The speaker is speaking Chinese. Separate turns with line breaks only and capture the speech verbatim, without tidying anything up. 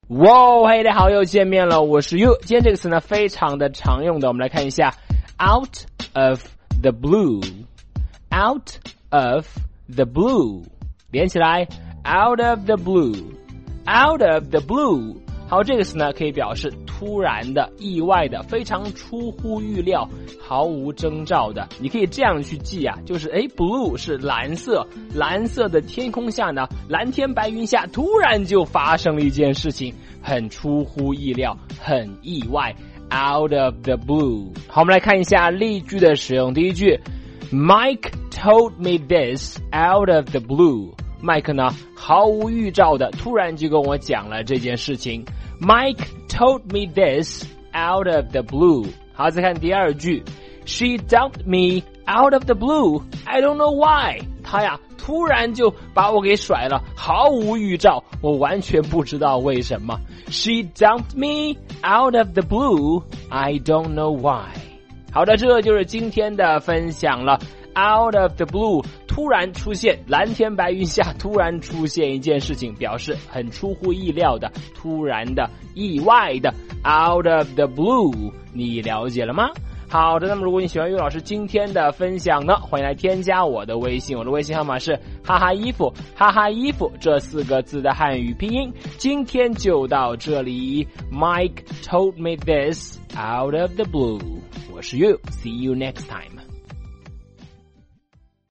哇，嘿，大家好，又见面了，我是 You。今天这个词呢，非常的常用的，我们来看一下 out of the blue。out of the blue， 连起来 out of the blue。out of the blue。好，这个词呢可以表示突然的、意外的、非常出乎预料、毫无征兆的。你可以这样去记啊，就是诶 blue 是蓝色，蓝色的天空下呢，蓝天白云下突然就发生了一件事情，很出乎意料，很意外 out of the blue。 好，我们来看一下例句的使用。第一句 Mike told me this out of the blue。麦克呢毫无预兆的突然就跟我讲了这件事情。 Mike told me this out of the blue。 好，再看第二句 She dumped me out of the blue I don't know why。 她呀突然就把我给甩了，毫无预兆，我完全不知道为什么。 She dumped me out of the blue I don't know why。 好的，这就是今天的分享了。Out of the blue， 突然出现，蓝天白云下突然出现一件事情，表示很出乎意料的、突然的、意外的。Out of the blue， 你了解了吗？好的，那么如果你喜欢岳老师今天的分享呢，欢迎来添加我的微信，我的微信号码是哈哈衣服，哈哈衣服这四个字的汉语拼音。今天就到这里。 Mike told me this out of the blue。 我是 You， see you next time。